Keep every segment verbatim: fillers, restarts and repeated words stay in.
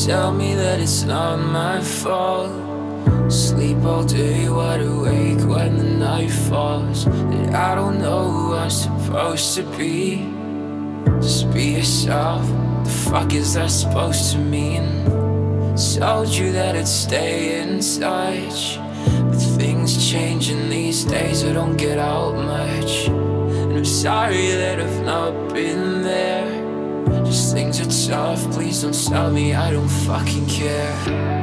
tell me that it's not my fault. Sleep all day, wide awake when the night falls. That I don't know who I'm supposed to be. Just be yourself, the fuck is that supposed to mean? Told you that I'd stay in touch, but things changing these days, I don't get out much. And I'm sorry that I've not been there. Just things are tough, please don't tell me I don't fucking care.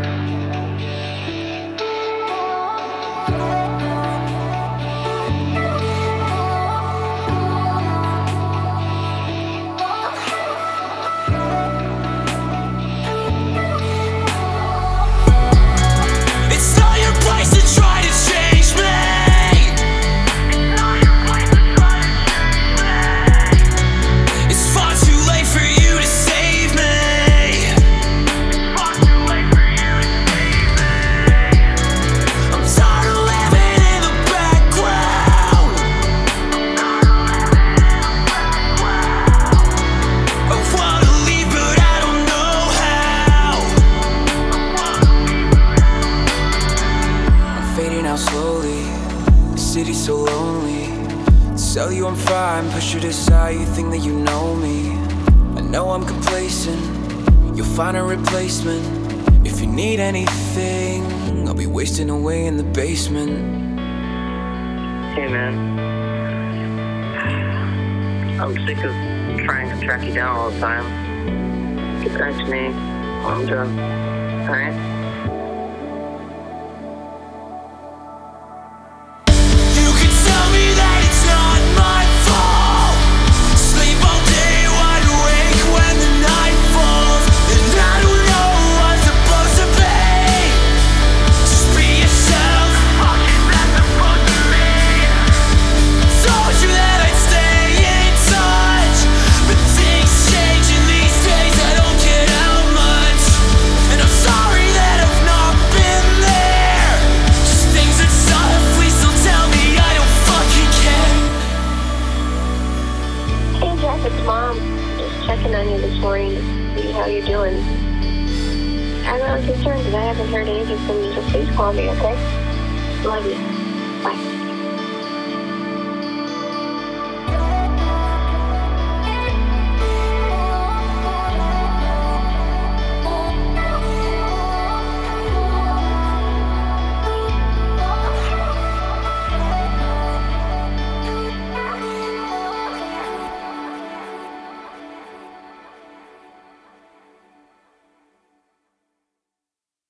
Slowly, the city's so lonely. Tell you I'm fine, push you aside, you think that you know me. I know I'm complacent, you'll find a replacement. If you need anything, I'll be wasting away in the basement. Hey man, I'm sick of trying to track you down all the time. Get back to me, I'm done, alright? It's Mom. Just checking on you this morning to see how you're doing. I'm not concerned because I haven't heard anything from you, so please call me, okay? Love you. Bye.